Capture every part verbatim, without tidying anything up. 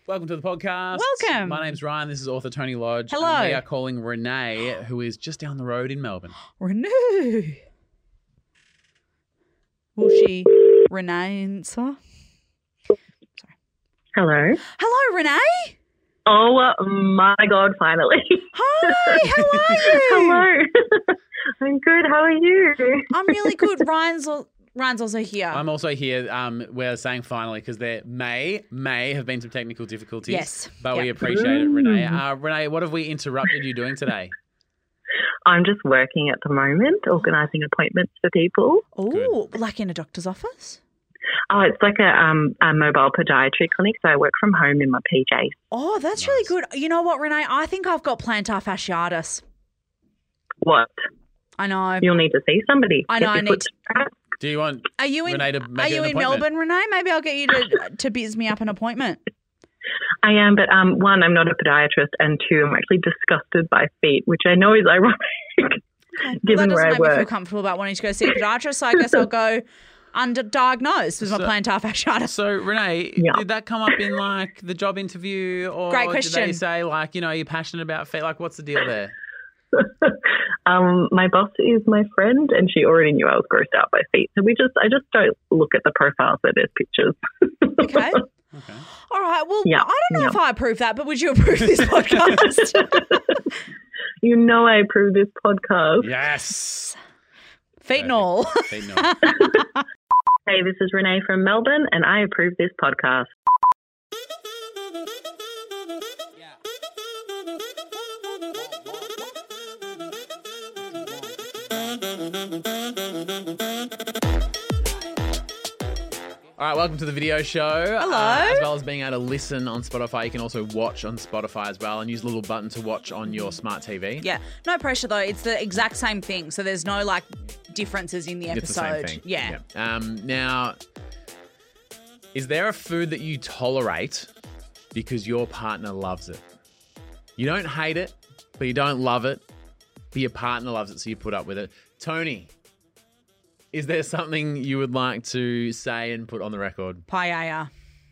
Welcome to the podcast. Welcome. My name's Ryan. This is author Tony Lodge. Hello. And we are calling Renee, who is just down the road in Melbourne. Renee. Will she Renee answer? Hello. Hello, Renee. Oh my God, finally. Hi, how are you? Hello. I'm good. How are you? I'm really good. Ryan's al- Ryan's also here. I'm also here. Um, we're saying finally because there may may have been some technical difficulties. Yes. But Yep. we appreciate it, Renee. Uh, Renee, what have we interrupted you doing today? I'm just working at the moment, organising appointments for people. Oh, like in a doctor's office? Oh, it's like a, um, a mobile podiatry clinic, so I work from home in my P Js. Oh, that's Nice. really good. You know what, Renee? I think I've got plantar fasciitis. What? I know. You'll need to see somebody. I know, Get I your need foot to- strapped. Do you want Are you in? Renee to make Are an you in appointment? Melbourne, Renee? Maybe I'll get you to to biz me up an appointment. I am, but um, one, I'm not a podiatrist, and two, I'm actually disgusted by feet, which I know is ironic, Okay. Well, given that where doesn't I make me feel work. comfortable about wanting to go see a podiatrist, so I guess I'll go underdiagnosed with my So- plantar fasciitis. So, Renee, Yeah. did that come up in like the job interview, or Great did question. they say like, you know, you're passionate about feet? Like, what's the deal there? um, my boss is my friend, and she already knew I was grossed out by feet. So we just, I just don't look at the profiles where there's pictures. Okay. Okay. All right. Well, Yeah, I don't know yeah. if I approve that, but would you approve this podcast? You know, I approve this podcast. Yes. Feet and all. Feet and all. Hey, this is Renee from Melbourne, and I approve this podcast. All right, welcome to the video show. Hello. Uh, as well as being able to listen on Spotify, you can also watch on Spotify as well and use the little button to watch on your smart T V. Yeah. No pressure, though. It's the exact same thing. So there's no, like, differences in the episode. It's the same thing. Yeah. Yeah. Um, now, is there a food that you tolerate because your partner loves it? You don't hate it, but you don't love it, but your partner loves it, so you put up with it. Tony, is there something you would like to say and put on the record? Paella.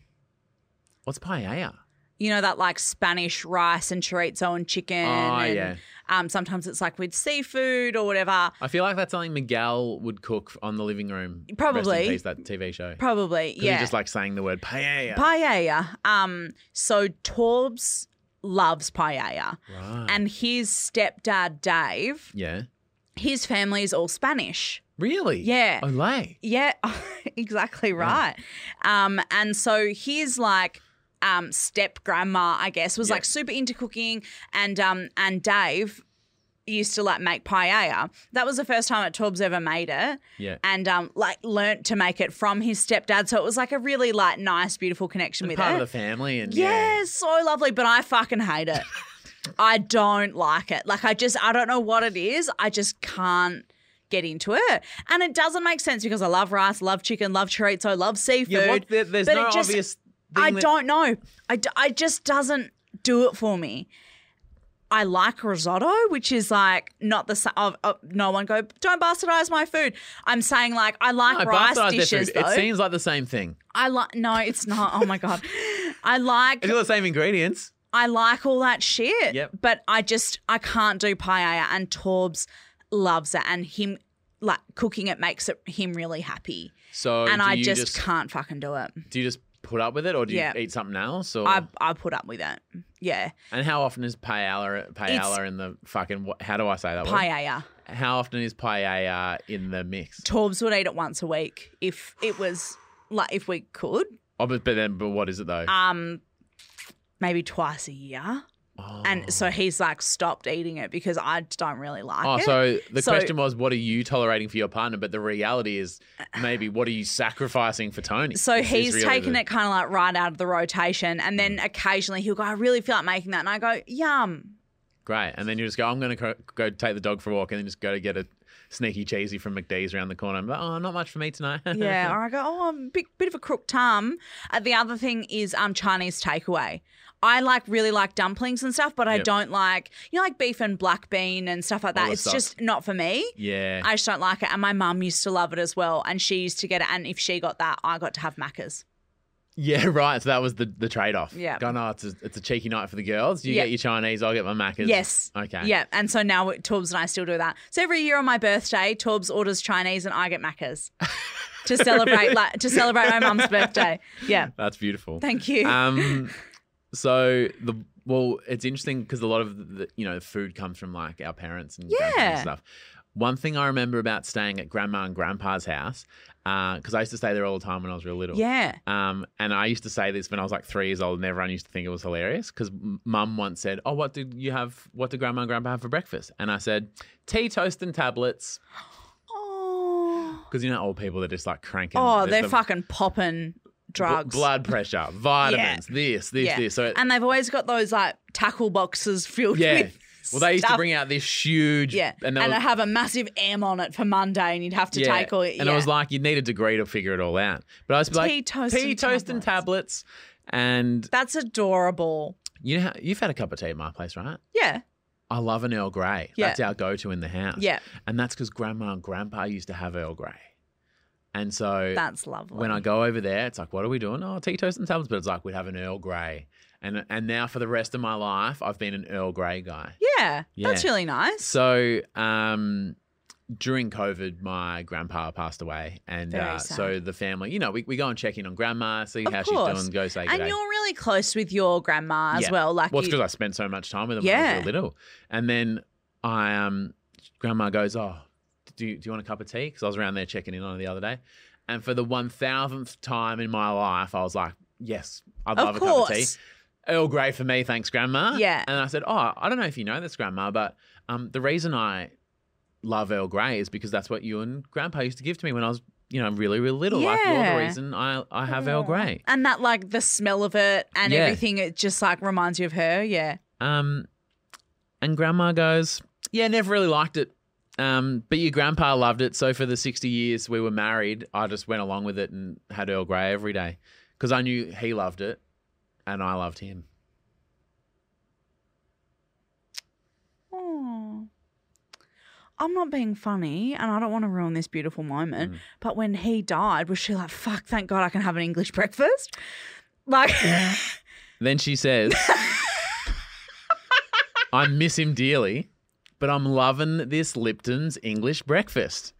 What's paella? You know, that, like, Spanish rice and chorizo and chicken. Oh, and, yeah. Um, sometimes it's, like, with seafood or whatever. I feel like that's something Miguel would cook on the living room. Probably. Rest in peace, that T V show. Probably, 'Cause yeah. he just like saying the word paella. Paella. Um, so Torbs loves paella. Right. And his stepdad, Dave, yeah. his family is all Spanish. Really? Yeah. Olay. Yeah, exactly right. Um, and so his like um, step grandma, I guess, was Yeah. like super into cooking, and um, and Dave used to like make paella. That was the first time that Torbs ever made it. Yeah. And um, like learnt to make it from his stepdad. So it was like a really like nice, beautiful connection with Part it. of the family and Yeah, yeah. so lovely, but I fucking hate it. I don't like it. Like I just, I don't know what it is. I just can't get into it. And it doesn't make sense because I love rice, love chicken, love chorizo, love seafood. Yeah, what, there, there's but no it just- obvious thing I that- don't know. I, d- I just doesn't do it for me. I like risotto, which is like not the same. Oh, oh, no one go, don't bastardize my food. I'm saying like I like No, rice bastardize their dishes food. though. It seems like the same thing. I like, no, it's not. Oh my God. I like It's got the same ingredients. I like all that shit. Yep. But I just I can't do paella, and Torbs loves it, and him like cooking it makes it him really happy. So and do I you just, just can't fucking do it. do you just put up with it or do you Yeah. eat something else? Or I I put up with it. Yeah. and how often is paella paella in the fucking what- how do I say that word? Paella. How often is paella in the mix? Torbs would eat it once a week if it was like if we could. Oh, but, but then but what is it though? Um maybe twice a year. oh. And so he's like stopped eating it because I don't really like Oh, it. so the So- question was, what are you tolerating for your partner? But the reality is, maybe what are you sacrificing for Tony? So Is- is he's really taken the- it kind of like right out of the rotation, and then occasionally he'll go, I really feel like making that. And I go, yum. Great, and then you just go, I'm going to go take the dog for a walk, and then just go to get a sneaky cheesy from McDee's around the corner. I'm like, oh, not much for me tonight. Yeah. Or I go, oh, I'm a bit, bit of a crook tum. Uh, the other thing is um Chinese takeaway. I like really like dumplings and stuff, but I Yep. don't like, you know, like beef and black bean and stuff like All that. the It's stuff. just not for me. Yeah. I just don't like it. And my mum used to love it as well. And she used to get it. And if she got that, I got to have Macca's. Yeah, right. So that was the, the trade-off. Yeah. Go, no, it's a, it's a cheeky night for the girls. You Yeah. get your Chinese, I'll get my Macca's. Yes. Okay. Yeah. And so now Torbs and I still do that. So every year on my birthday, Torbs orders Chinese and I get Macca's to celebrate like to celebrate my mum's birthday. Yeah. That's beautiful. Thank you. Um, so the well, it's interesting because a lot of the you know food comes from like our parents and grandparents Yeah. and stuff. One thing I remember about staying at grandma and grandpa's house, because I used to stay there all the time when I was real little. Yeah. Um, and I used to say this when I was like three years old, and everyone used to think it was hilarious because mum once said, "Oh, what did you have? What did grandma and grandpa have for breakfast?" And I said, "Tea, toast, and tablets." Oh, Because you know old people, they're just like cranking. oh the- they're the fucking popping drugs. bl- blood pressure, vitamins, this, this, Yeah. this. So And they've always got those like tackle boxes filled yeah. with Well, they used to stuff. bring out this huge, Yeah. and, And, they I was- have a massive M on it for Monday and you'd have to yeah. take all it. And it was like you'd need a degree to figure it all out. But I was like, Tea, toast, tea, and toast, and tablets. And That's adorable. you know, how, you've had a cup of tea at my place, right? Yeah. I love an Earl Grey. Yeah. That's our go-to in the house. Yeah. And that's because Grandma and Grandpa used to have Earl Grey. And so That's lovely. when I go over there, it's like, what are we doing? Oh, tea, toast, and tablets. But it's like, we'd have an Earl Grey. And and now for the rest of my life, I've been an Earl Grey guy. Yeah. Yeah. That's really nice. So um, during COVID, my grandpa passed away. And Very uh, sad. so the family, you know, we, we go and check in on Grandma, see Of how course. she's doing, go say good And day. you're really close with your grandma as Yeah. well. Like Well, it's you- because I spent so much time with them Yeah. when I was little. And then I, um, Grandma goes, oh, do you, do you want a cup of tea? Because I was around there checking in on her the other day. And for the one thousandth time in my life, I was like, yes, I'd Of love a cup of tea. course. Earl Grey for me, thanks, Grandma. Yeah. And I said, oh, I don't know if you know this, Grandma, but um, the reason I love Earl Grey is because that's what you and Grandpa used to give to me when I was, you know, really, really little. Like, you're Yeah. the reason I, I have Earl Grey. And that like the smell of it and Yeah. everything, it just like reminds you of her. Yeah. Um, and Grandma goes, yeah, never really liked it. Um, but your grandpa loved it. So for the sixty years we were married, I just went along with it and had Earl Grey every day because I knew he loved it and I loved him. Oh. I'm not being funny and I don't want to ruin this beautiful moment, Mm. but when he died, was she like, fuck, thank God I can have an English breakfast? Like, Then she says, I miss him dearly, but I'm loving this Lipton's English breakfast.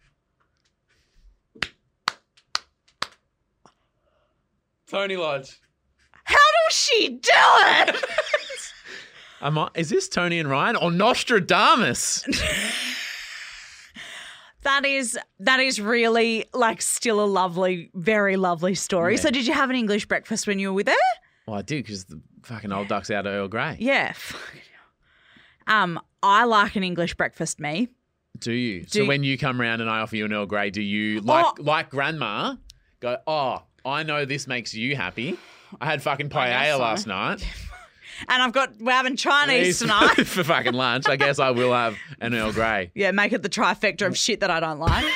Tony Lodge. how does she do it? Am I, is this Tony and Ryan or Nostradamus? That is that is really like still a lovely, very lovely story. Yeah. So did you have an English breakfast when you were with her? Well, I did because the fucking old duck's out of Earl Grey. Yeah. Fucking hell. Um, I like an English breakfast, me. Do you? Do- so when you come around and I offer you an Earl Grey, do you, like Oh. like Grandma, go, oh, I know this makes you happy. I had fucking I guess paella so. last night. And I've got we're having Chinese Please, tonight. for fucking lunch. I guess I will have an Earl Grey. Yeah, make it the trifecta of shit that I don't like.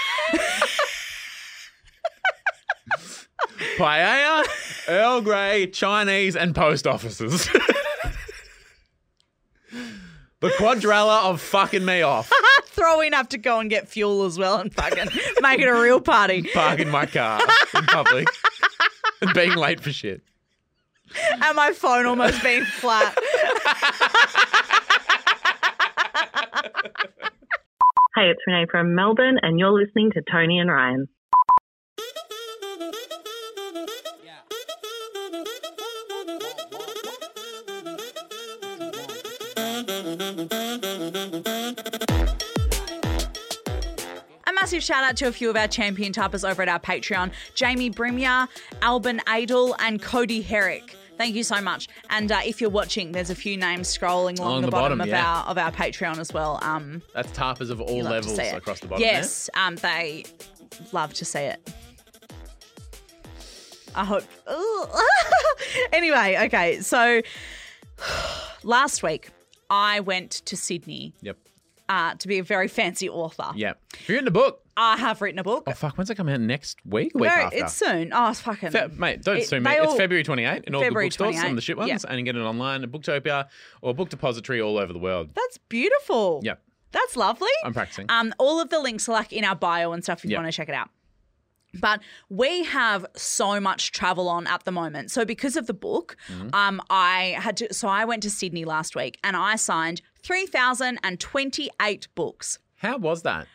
Paella, Earl Grey, Chinese, and post offices. The quadrella of fucking me off. Throw in have to go and get fuel as well and fucking make it a real party. Parking my car in public and being late for shit. And my phone almost being flat. Hey, it's Renee from Melbourne, and you're listening to Tony and Ryan. A massive shout out to a few of our champion typers over at our Patreon, Jamie Brimyer, Albin Adel, and Cody Herrick. Thank you so much. And uh, if you're watching, there's a few names scrolling along, Along the, the bottom, bottom, of yeah. our of our Patreon as well. Um, That's tarpers of all you love to levels see it. across the bottom. Yes, um, they love to see it. I hope. Anyway, okay. So last week I went to Sydney There. Yep. uh, to be a very fancy author. Yep. You're written a book. I have written a book. Oh, fuck. When's it come out? Next week? Week No, after? it's soon. Oh, it's fucking. Fe- mate, don't It- sue me. they It's all- February twenty-eighth in all February the bookstores, some of the twenty-eighth, shit ones, yeah. and you get it online at Booktopia or Book Depository all over the world. That's beautiful. Yep. That's lovely. I'm practicing. Um, all of the links are like in our bio and stuff if you Yep. want to check it out. But we have so much travel on at the moment. So because of the book, Mm-hmm. um, I had to. So I went to Sydney last week and I signed three thousand twenty-eight books. How was that?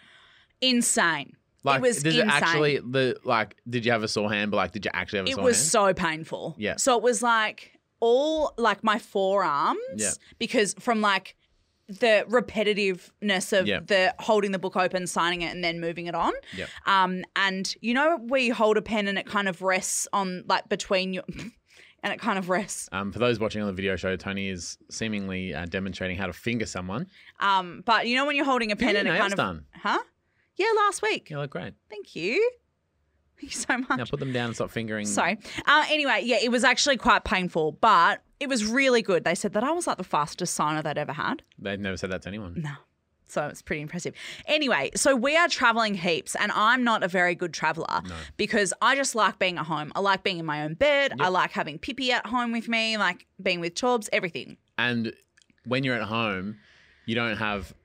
Insane. Like, it was did insane. it actually the like? Did you have a sore hand? But like, did you actually have a It sore was hand? so painful. Yeah. So it was like all like my forearms Yeah. because from like the repetitiveness of Yeah. the holding the book open, signing it, and then moving it on. Yep. Um, and you know, we hold a pen and it kind of rests on like between your, and it kind of rests. Um, for those watching on the video show, Tony is seemingly uh, demonstrating how to finger someone. Um, but you know when you're holding a pen your and it nails kind of, done? huh? Yeah, last week. You look great. Thank you. Thank you so much. Now put them down and stop fingering. Sorry. Uh, anyway, yeah, it was actually quite painful, but it was really good. They said that I was like the fastest signer they'd ever had. They've never said that to anyone. No. So it's pretty impressive. Anyway, so we are traveling heaps and I'm not a very good traveler because I just like being at home. I like being in my own bed. I like having Pippi at home with me, like being with Torbs, everything. And when you're at home, you don't have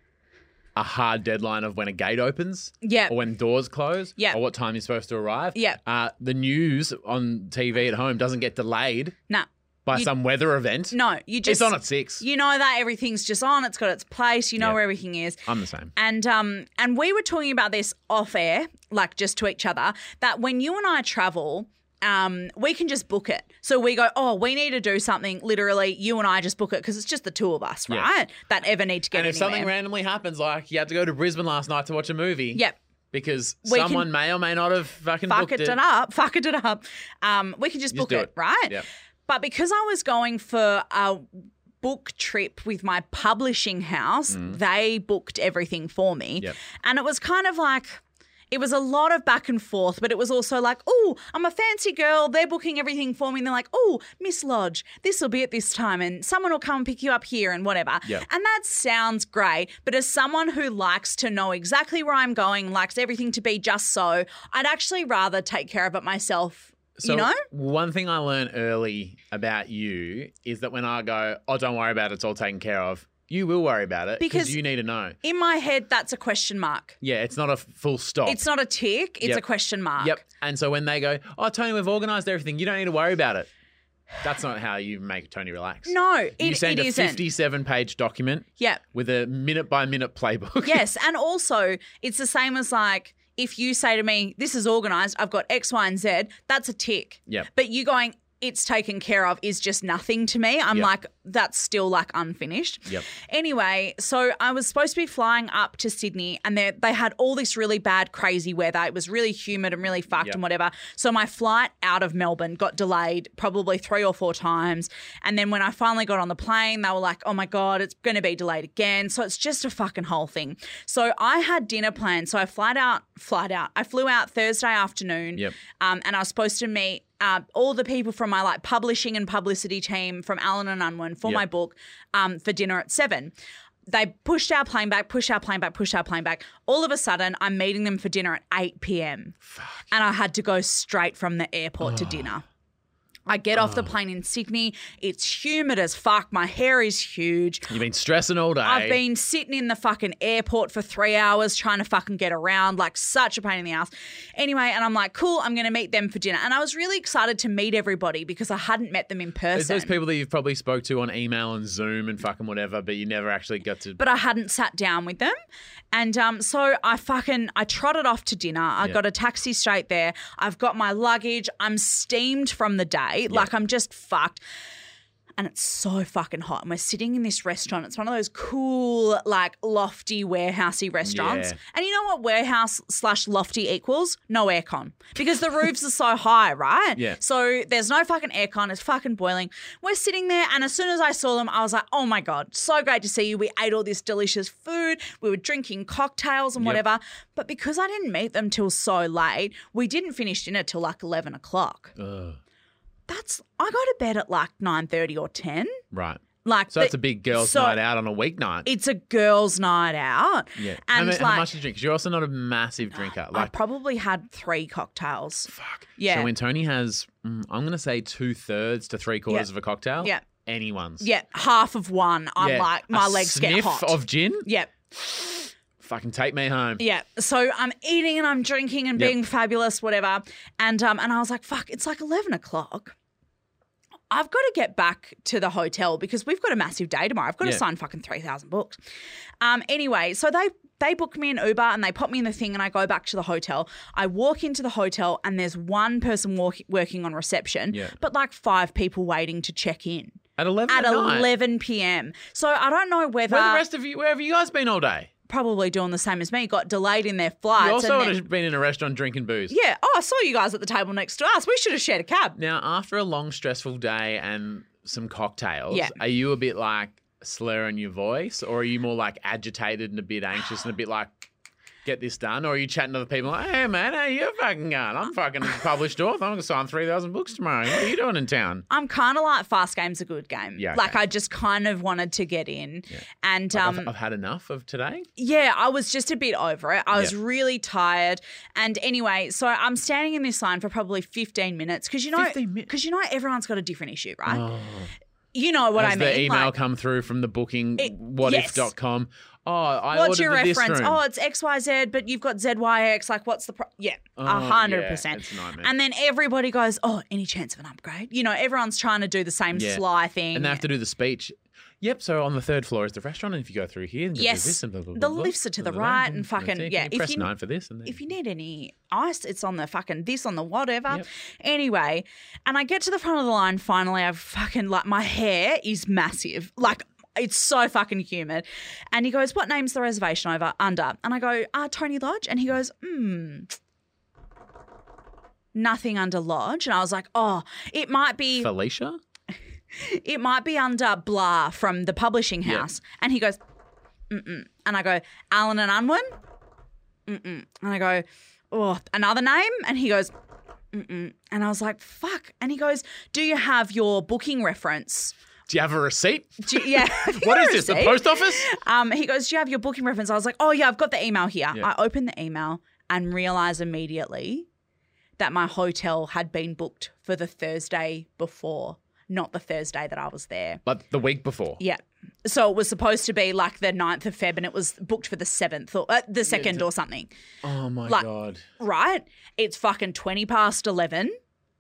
a hard deadline of when a gate opens. Yeah. Or when doors close. Yeah. Or what time you're supposed to arrive. Yeah. Uh, the news on T V at home doesn't get delayed Nah. by You- some weather event. No, you just It's on at six. You know that everything's just on. It's got its place. You know Yeah. where everything is. I'm the same. And um and we were talking about this off air, like just to each other, that when you and I travel, um, we can just book it. So we go, oh, we need to do something. Literally, you and I just book it because it's just the two of us, Yeah. right? That ever need to get And if anywhere. something randomly happens, like you had to go to Brisbane last night to watch a movie. Yep. Because We can- someone may or may not have fucking Fuck booked it, it. it up. Fuck it, it up. Um, we can just Just book do it, it. right? Yep. But because I was going for a book trip with my publishing house, they booked everything for me. Mm. Yep. And it was kind of like, it was a lot of back and forth, but it was also like, oh, I'm a fancy girl. They're booking everything for me. And they're like, oh, Miss Lodge, this will be at this time and someone will come and pick you up here and whatever. Yep. And that sounds great. But as someone who likes to know exactly where I'm going, likes everything to be just so, I'd actually rather take care of it myself. So You know? one thing I learned early about you is that when I go, oh, don't worry about it, it's all taken care of, you will worry about it Because- because you need to know. In my head, that's a question mark. Yeah, it's not a f- full stop. It's not a tick, it's Yep. a question mark. Yep. And so when they go, oh, Tony, we've organised everything, you don't need to worry about it. That's not how you make Tony relax. No, You it, send it a isn't. fifty-seven page document Yeah. with a minute by minute playbook. Yes. And also, it's the same as like, if you say to me, this is organised, I've got X, Y, and Z, that's a tick. Yep. But you going, it's taken care of is just nothing to me. I'm Yep. like, that's still like unfinished. Yep. Anyway, so I was supposed to be flying up to Sydney and they they had all this really bad, crazy weather. It was really humid and really fucked Yep. and whatever. So my flight out of Melbourne got delayed probably three or four times. And then when I finally got on the plane, they were like, oh my God, it's going to be delayed again. So it's just a fucking whole thing. So I had dinner planned. So I flight out, flight out. I flew out Thursday afternoon. Yep. Um, and I was supposed to meet uh, all the people from my like publishing and publicity team from Allen and Unwin for Yep. my book um, for dinner at seven. They pushed our plane back, pushed our plane back, pushed our plane back. All of a sudden, I'm meeting them for dinner at eight p.m. And I had to go straight from the airport to dinner. I get off the plane in Sydney. It's humid as fuck. My hair is huge. You've been stressing all day. I've been sitting in the fucking airport for three hours trying to fucking get around, like such a pain in the ass. Anyway, and I'm like, cool, I'm going to meet them for dinner. And I was really excited to meet everybody because I hadn't met them in person. There's those people that you've probably spoke to on email and Zoom and fucking whatever, but you never actually got to. but I hadn't sat down with them. And um, so I fucking, I trotted off to dinner. I Yeah. got a taxi straight there. I've got my luggage. I'm steamed from the day. Like I'm just fucked. And it's so fucking hot. And we're sitting in this restaurant. It's one of those cool, like lofty, warehousey restaurants. Yeah. And you know what warehouse slash lofty equals? No aircon. Because the roofs are so high, right? Yeah. So there's no fucking aircon. It's fucking boiling. We're sitting there, and as soon as I saw them, I was like, oh my God, so great to see you. We ate all this delicious food. We were drinking cocktails and Yep. whatever. But because I didn't meet them till so late, we didn't finish dinner till like eleven o'clock. Ugh. That's, I go to bed at like nine thirty or ten. Right. Like So the- it's a big girls' so night out on a weeknight. It's a girls' night out. Yeah. How, And ma- like, how much do you drink? Because you're also not a massive drinker. I Like, probably had three cocktails. fuck. Yeah. So when Tony has, mm, I'm going to say two thirds to three quarters Yeah. of a cocktail. Yeah. Anyone's. Yeah, half of one. I'm Yeah. like, my A legs sniff get hot. of gin. Yep. fucking take me home. Yeah. So I'm eating and I'm drinking and Yep. being fabulous, whatever. And um, and I was like, fuck, it's like eleven o'clock. I've got to get back to the hotel because we've got a massive day tomorrow. I've got Yeah. to sign fucking three thousand books. Um, anyway, so they they booked me an Uber and they pop me in the thing and I go back to the hotel. I walk into the hotel and there's one person walk, working on reception, Yeah. but like five people waiting to check in At eleven at at night? eleven p.m. So I don't know whether Where the rest of you, where have you guys been all day? probably doing the same as me, got delayed in their flights. You also and would then- have been in a restaurant drinking booze. yeah. Oh, I saw you guys at the table next to us. We should have shared a cab. Now, after a long, stressful day and some cocktails, Yeah. are you a bit like slurring your voice, or are you more like agitated and a bit anxious and a bit like, get this done? Or are you chatting to other people like, hey, man, how you fucking going? I'm fucking published author. I'm going to sign three thousand books tomorrow. What are you doing in town? I'm kind of like fast game's a good game. Yeah, Like okay. I just kind of wanted to get in. And um, I've, I've had enough of today. yeah, I was just a bit over it. I was Yeah. really tired. And anyway, so I'm standing in this line for probably fifteen minutes because you know, fifteen minutes? because you know, everyone's got a different issue, right? Oh. You know what Has I mean? the email Like, come through from the booking It- what if yes. dot com? Oh, I what's ordered your the this reference? room. Oh, it's X Y Z, but you've got Z Y X. Like, what's the pro- yeah, a Oh, hundred yeah, percent. it's a nightmare. And then everybody goes, oh, any chance of an upgrade? You know, everyone's trying to do the same Yeah. sly thing. And they have to do the speech. Yep, so on the third floor is the restaurant, and if you go through here, and you do Yes. this and blah, blah, The blah, blah, lifts are to the blah, blah, right blah, and blah, fucking- blah, yeah, You if press you- nine for this, and then If you need any ice, it's on the fucking this on the whatever. Yep. Anyway, and I get to the front of the line. Finally, I've fucking like my hair is massive, like it's so fucking humid. And he goes, "What name's the reservation over under?" And I go, "Ah, Tony Lodge." And he goes, "Hmm." Nothing under Lodge. And I was like, "Oh, it might be." Felicia. It might be under blah from the publishing Yeah. house. And he goes, mm-mm. And I go, Allen and Unwin? Mm-mm. And I go, oh, another name? And he goes, mm-mm. And I was like, fuck. And he goes, do you have your booking reference? Do you have a receipt? Do you- yeah. Have you What got is a this, the receipt? post office? Um, he goes, do you have your booking reference? I was like, oh, yeah, I've got the email here. Yeah. I opened the email and realised immediately that my hotel had been booked for the Thursday before, not the Thursday that I was there. But the week before. Yeah. So it was supposed to be like the ninth of Feb and it was booked for the seventh or uh, the second or something, Oh, my Like- God. right? It's fucking twenty past eleven.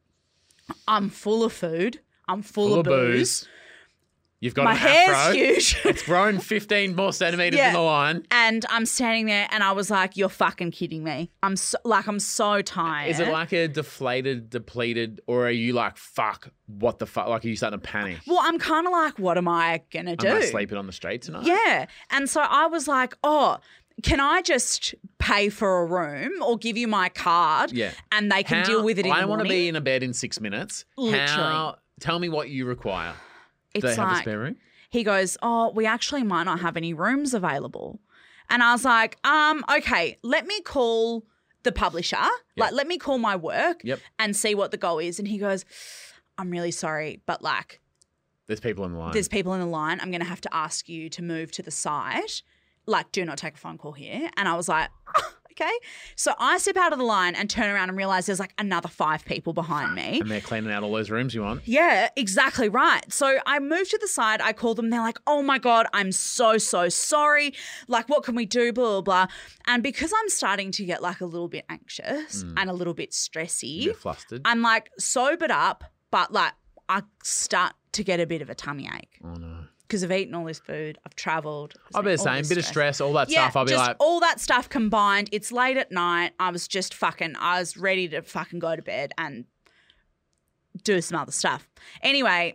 I'm full of food. I'm full, Full of of booze. booze. You've got My an hair's afro. huge. It's grown fifteen more centimetres Yeah. in the line. And I'm standing there and I was like, you're fucking kidding me. I'm so, like, I'm so tired. Is it like a deflated, depleted, or are you like, fuck, what the fuck? Like, are you starting to panic? Well, I'm kind of like, what am I going to do? Am I sleeping on the street tonight? Yeah. And so I was like, oh, can I just pay for a room or give you my card Yeah. and they can How- deal with it in I the want to morning? be in a bed in six minutes. Literally. How, tell me what you require. Do they It's have a like, spare room? he goes, oh, we actually might not have any rooms available. And I was like, um, okay, let me call the publisher. Like, let me call my work Yep. and see what the go is. And he goes, I'm really sorry, but like, There's people on the line. there's people in the line. I'm going to have to ask you to move to the side. Like, do not take a phone call here. And I was like, okay. So I step out of the line and turn around and realize there's like another five people behind me. And they're cleaning out all those rooms you want. Yeah, exactly right. So I moved to the side. I called them. They're like, oh my God, I'm so, so sorry. Like, what can we do? Blah, blah, blah. And because I'm starting to get like a little bit anxious and a little bit stressy, You're flustered. I'm like sobered up, but like I start to get a bit of a tummy ache oh, no. because I've eaten all this food. I've travelled. I'll be the same. Bit of stress, all that stuff. I'll be just like, all that stuff combined. It's late at night. I was just fucking, I was ready to fucking go to bed and do some other stuff. Anyway,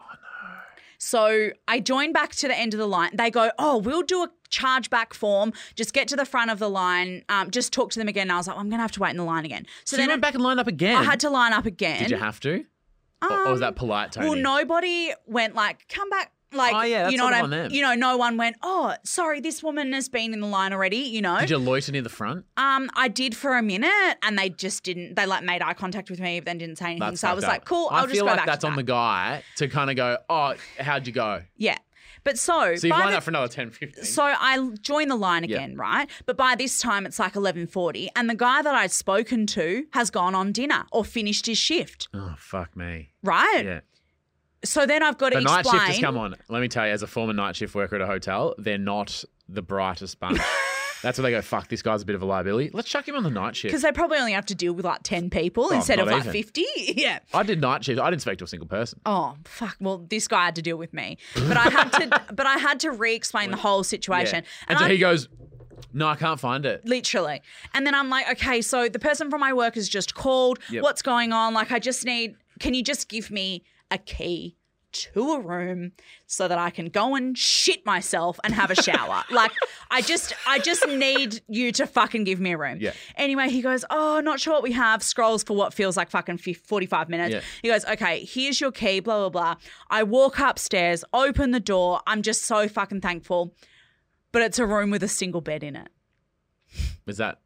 so I joined back to the end of the line. They go, oh, we'll do a chargeback form. Just get to the front of the line. Um, just talk to them again. And I was like, well, I'm going to have to wait in the line again. So, so you then went back and lined up again. I had to line up again. Did you have to? or, or was that polite, Tony? Well, nobody went like, come back. Like, Oh, yeah, that's you know sort what of I on them. You know, no one went, oh, sorry, this woman has been in the line already, you know. Did you loiter near the front? Um, I did for a minute and they just didn't, they like made eye contact with me but then didn't say anything. That's so I was fucked like, up. cool, I'll I just feel go like back that's to on that. the guy to kind of go, oh, how'd you go? Yeah. But so, So you've by lined the- up for another ten, fifteen. so I joined the line Yeah. again, right? But by this time it's like eleven forty and the guy that I'd spoken to has gone on dinner or finished his shift, oh, fuck me. right? Yeah. So then I've got to The night explain. shift has come on. Let me tell you, as a former night shift worker at a hotel, they're not the brightest bunch. That's where they go, fuck, this guy's a bit of a liability. Let's chuck him on the night shift. Because they probably only have to deal with like ten people Oh, instead of not like even. fifty. Yeah. I did night shift. I didn't speak to a single person. Oh fuck! Well, this guy had to deal with me, but I had to. but I had to re-explain the whole situation, Yeah. And, so I- he goes, no, I can't find it. literally. And then I'm like, okay, so the person from my work has just called. Yep. What's going on? Like, I just need. Can you just give me a key to a room so that I can go and shit myself and have a shower? Like, I just, I just need you to fucking give me a room. Yeah. Anyway, he goes, oh, not sure what we have. Scrolls for what feels like fucking forty-five minutes. Yeah. He goes, okay, here's your key, blah, blah, blah. I walk upstairs, open the door. I'm just so fucking thankful. But it's a room with a single bed in it. Was that?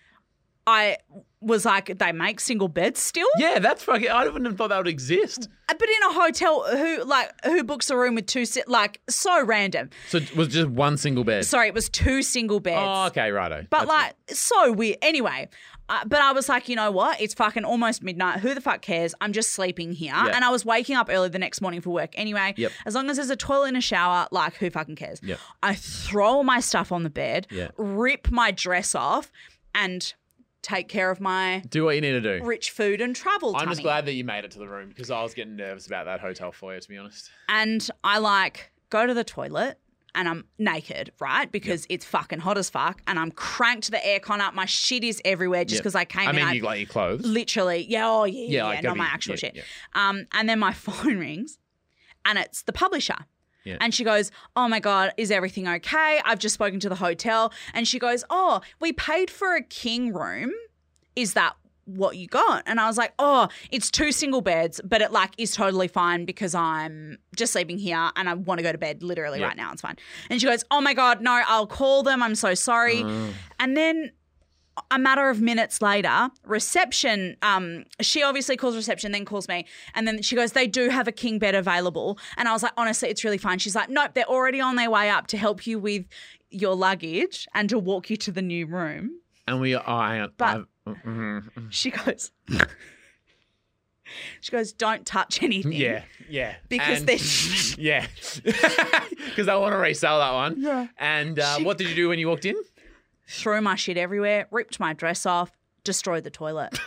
I was like, they make single beds still? Yeah, that's fucking, I wouldn't have thought that would exist. But in a hotel, who like who books a room with two, si- like so random. So it was just one single bed. Sorry, it was two single beds. Oh, okay, righto. But That's like, so weird. Anyway, uh, but I was like, you know what? It's fucking almost midnight. Who the fuck cares? I'm just sleeping here. Yeah. And I was waking up early the next morning for work anyway. Yep. As long as there's a toilet and a shower, like who fucking cares? Yep. I throw all my stuff on the bed, Yeah. rip my dress off, and take care of my Do what you need to do. rich food and travel I'm tummy. just glad that you made it to the room because I was getting nervous about that hotel for you, to be honest. And I like go to the toilet and I'm naked, right? Because it's fucking hot as fuck and I'm cranked the aircon up. My shit is everywhere just Yep. because I came I in. mean, I you like your clothes. literally, yeah, oh yeah, Yeah, yeah, like, yeah gotta not my be- actual yeah, shit. yeah. Um, and then my phone rings and it's the publisher. Yeah. And she goes, oh my God, is everything okay? I've just spoken to the hotel. And she goes, oh, we paid for a king room. Is that what you got? And I was like, oh, it's two single beds, but it like is totally fine because I'm just sleeping here and I want to go to bed literally Yeah. right now. It's fine. And she goes, oh my God, no, I'll call them. I'm so sorry. Uh. And then a matter of minutes later, reception, um, she obviously calls reception, then calls me. And then she goes, they do have a king bed available. And I was like, honestly, it's really fine. She's like, nope, they're already on their way up to help you with your luggage and to walk you to the new room. And we, oh, hang on. But- I've- mhm. She goes, she goes, don't touch anything. Yeah, yeah. Because And- they're- yeah. Because I want to resell that one. Yeah. And uh, She- what did you do when you walked in? Threw my shit everywhere, ripped my dress off, destroyed the toilet.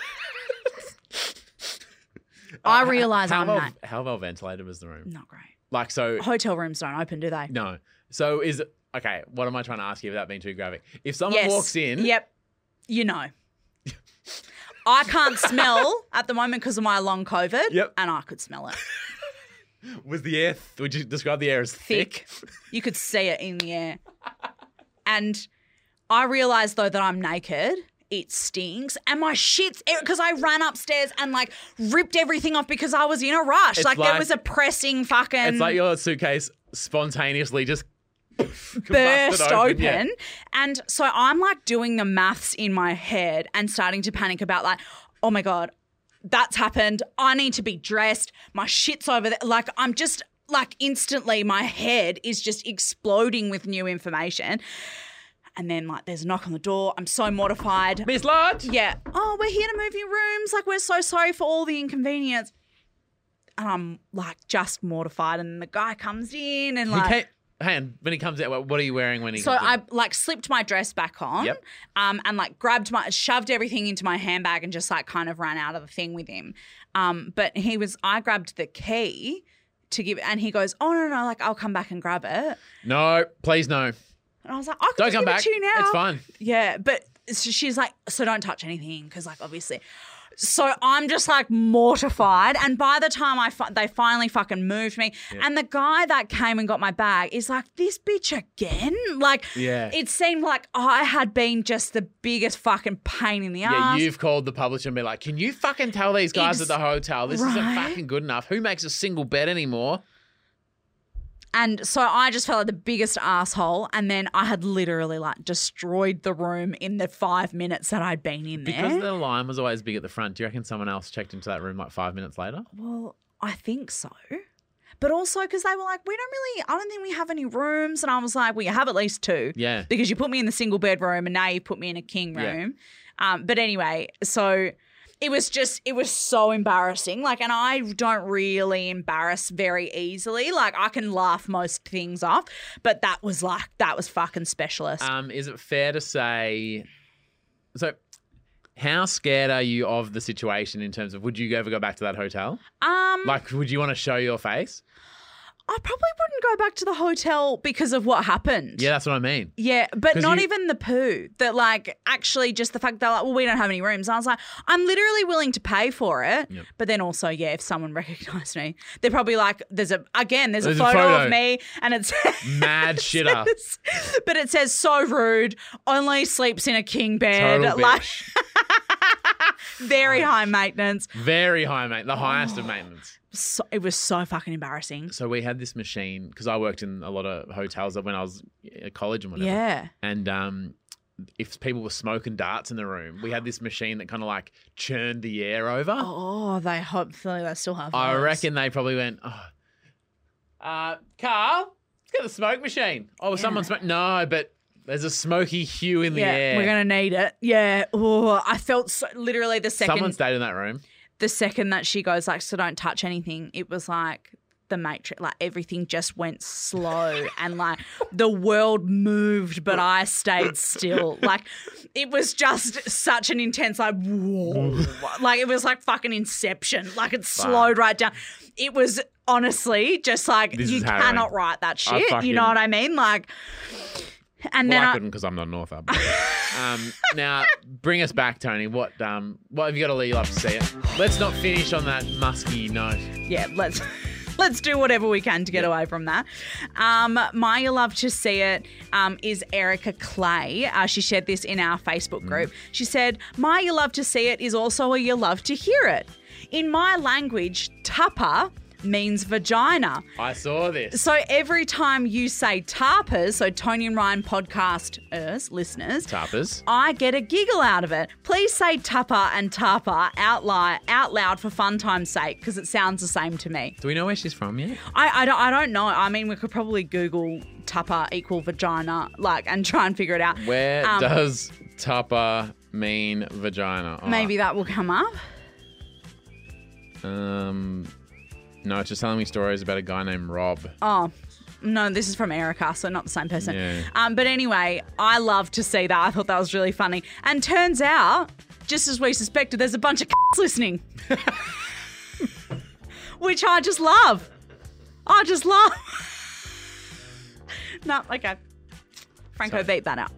I realise how I'm well, not, How well ventilated was the room? not great. Like, so, Hotel rooms don't open, do they? no. So is, okay, what am I trying to ask you without being too graphic? If someone Yes. walks in. Yep. You know. I can't smell at the moment because of my long COVID. Yep. And I could smell it. Was the air, would you describe the air as thick? Thick. You could see it in the air. And I realised, though, that I'm naked. It stinks. And my shit's, because I ran upstairs and, like, ripped everything off because I was in a rush. It's Like, like- there was a pressing fucking It's like your suitcase spontaneously just burst combusted open. yeah. And so I'm, like, doing the maths in my head and starting to panic about, like, oh, my God, that's happened. I need to be dressed. My shit's over there. Like, I'm just, like, instantly my head is just exploding with new information. And then, like, there's a knock on the door. I'm so mortified. Miss Lodge? Yeah. Oh, we're here to move your rooms. Like, we're so sorry for all the inconvenience. And I'm, like, just mortified. And the guy comes in and, He like... came, hang on, when he comes out, what are you wearing when he So comes I in? like slipped my dress back on, Yep. um, and like grabbed my, shoved everything into my handbag and just like kind of ran out of the thing with him. Um, but he was, I grabbed the key to give, and he goes, "Oh no, no, like I'll come back and grab it." No, please no. And I was like, "I can Don't just come give back. it to you now." It's fine. Yeah, but so she's like, "So don't touch anything," because like obviously. So I'm just like mortified, and by the time I fi- they finally fucking moved me, and the guy that came and got my bag is like, "This bitch again?" Like, Yeah. it seemed like I had been just the biggest fucking pain in the Yeah, ass. you've called the publisher and be like, can you fucking tell these guys Ex- at the hotel this isn't Right. fucking good enough? Who makes a single bed anymore? And so I just felt like the biggest asshole, and then I had literally like destroyed the room in the five minutes that I'd been in there. Because the line was always big at the front, do you reckon someone else checked into that room like five minutes later? Well, I think so. But also because they were like, we don't really, I don't think we have any rooms. And I was like, well, you have at least two. Yeah. Because you put me in the single bedroom and now you put me in a king Yeah. room. Um, but anyway, so it was just, it was so embarrassing. Like, and I don't really embarrass very easily. Like, I can laugh most things off, but that was like, that was fucking specialist. Um, is it fair to say, so how scared are you of the situation in terms of would you ever go back to that hotel? Um, Like, would you want to show your face? I probably wouldn't go back to the hotel because of what happened. Yeah, that's what I mean. Yeah, but 'Cause not you- even the poo. That like actually just the fact that like, well, we don't have any rooms. And I was like, I'm literally willing to pay for it. Yep. But then also, yeah, if someone recognised me, they're probably like, there's a again, there's, There's a, a photo photo. of me, and it's Mad shitter. but it says so rude. Only sleeps in a king bed. Total Like bitch. very high maintenance. Very high, mate. The highest of maintenance. So, it was so fucking embarrassing. So we had this machine because I worked in a lot of hotels when I was at college and whatever. Yeah. And um, if people were smoking darts in the room, we had this machine that kind of like churned the air over. Oh, they hopefully they still have. I those. reckon they probably went, oh, uh, Carl, let's get the smoke machine. Oh, someone smoked. No, but there's a smoky hue in the Yeah, air. we're gonna need it. Yeah. Oh, I felt so, literally the second. Someone stayed in that room. the second that she goes like, so don't touch anything, it was like the Matrix, like everything just went slow and like the world moved, but I stayed still. Like it was just such an intense, like, whoa. Like it was like fucking Inception. Like it slowed right down. It was honestly just like, This you is harrowing. cannot write that shit. fucking- You know what I mean? Like, and Well, then I I, couldn't because I'm not North Up. um, now, bring us back, Tony. What um, what have you got to leave up to see it? Let's not finish on that musky note. yeah, let's let's do whatever we can to get away from that. Um, my you love to see it um, is Erica Clay. Uh, she shared this in our Facebook group. She said, "My you love to see it is also a you love to hear it. In my language, tapa means vagina. I saw this. So every time you say tapas, so Tony and Ryan podcasters, listeners, Tapas. I get a giggle out of it. Please say tupper and tapa out loud, out loud for fun time's sake, because it sounds the same to me. Do we know where she's from yet? I, I, don't, I don't know. I mean, we could probably Google tupper equal vagina, like, and try and figure it out. Where Um, does tapa mean vagina? Oh, Maybe that will come up. Um, no, it's just telling me stories about a guy named Rob. Oh, no, this is from Erica, so not the same person. Yeah. Um, but anyway, I love to see that. I thought that was really funny. And turns out, just as we suspected, there's a bunch of listening. Which I just love. I just love. No, okay. Franco, Sorry. beat that out.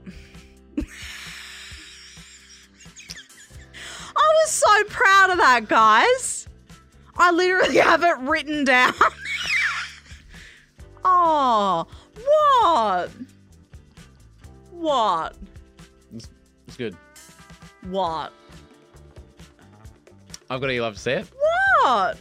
I was so proud of that, guys. I literally have it written down. Oh, what? What? It's, it's good. What? I've got to love to see it. What?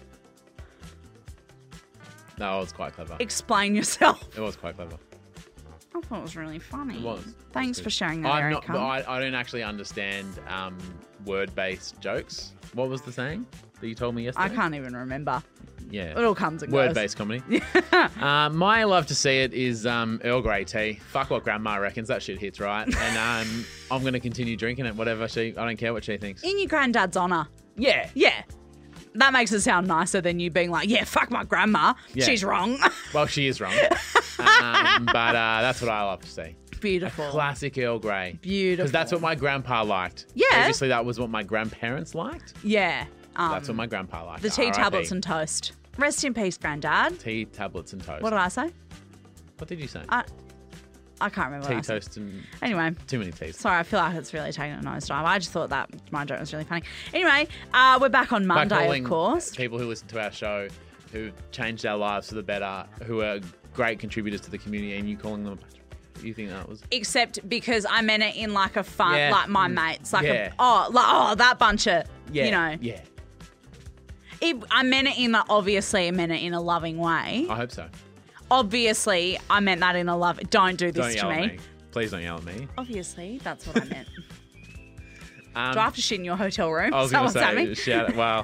No, it was quite clever. Explain yourself. It was quite clever. I thought it was really funny. It was. Thanks It was for good. sharing that, I'm not, Erica. but I, I don't actually understand um, word-based jokes. What was the saying that you told me yesterday? I can't even remember. Yeah. It all comes and goes. Word-based comedy. uh, my love to see it is um, Earl Grey tea. Fuck what Grandma reckons. That shit hits right. And um, I'm going to continue drinking it, whatever she... I don't care what she thinks. In your granddad's honour. Yeah. Yeah. That makes it sound nicer than you being like, yeah, fuck my grandma. Yeah. She's wrong. Well, she is wrong. um, but uh, that's what I love to see. Beautiful. Classic Earl Grey. Beautiful. Because that's what my grandpa liked. Yeah. Previously, that was what my grandparents liked. Yeah. Um, That's what my grandpa liked. the tea R I P. tablets and toast. Rest in peace, Granddad. Tea, tablets, and toast. What did I say? What did you say? I I can't remember Tea, what I said. toast, and Anyway. too many teas. Sorry, I feel like it's really taking a nosedive. I just thought that my joke was really funny. Anyway, uh, we're back on By Monday, calling of course. people who listen to our show, who changed our lives for the better, who are great contributors to the community, and you calling them a patron. You think that was... Except because I meant it in like a fun, Yeah. like my mates, like Yeah. a, oh, like, oh, that bunch of, Yeah. you know. Yeah. It, I meant it in, like, obviously, I meant it in a loving way. I hope so. Obviously, I meant that in a love. Don't do this Don't to yell me. at me. Please don't yell at me. Obviously, that's what I meant. Um, Do I have to shit in your hotel room? I was Is that going to what's happening? say, shout well,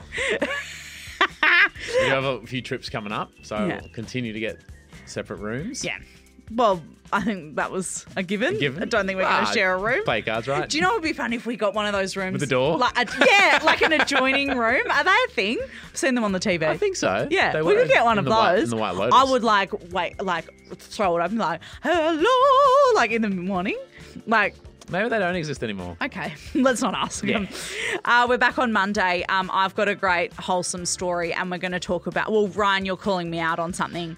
we have a few trips coming up, so Yeah. we'll continue to get separate rooms. Yeah. Well, I think that was a given. A given? I don't think we're going Ah, to share a room. Play cards, right? Do you know what would be fun if we got one of those rooms With a door? Like a, yeah, like an adjoining room. Are they a thing? I've seen them on the T V. I think so. Yeah, They we were could get one in of the White- those. in the White Lotus. I would like wait, like throw it up and be like, hello, like in the morning, like. Maybe they don't exist anymore. Okay, let's not ask Yeah. them. Uh, we're back on Monday. Um, I've got a great wholesome story, and we're going to talk about. Well, Ryan, you're calling me out on something.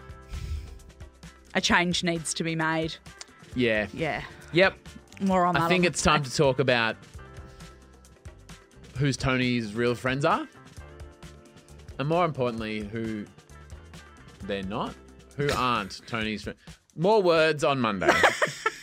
A change needs to be made. Yeah. Yeah, Yep. more on that. I think on it's time to talk about who's Tony's real friends are. And more importantly, who they're not. Who aren't Tony's friends. More words on Monday.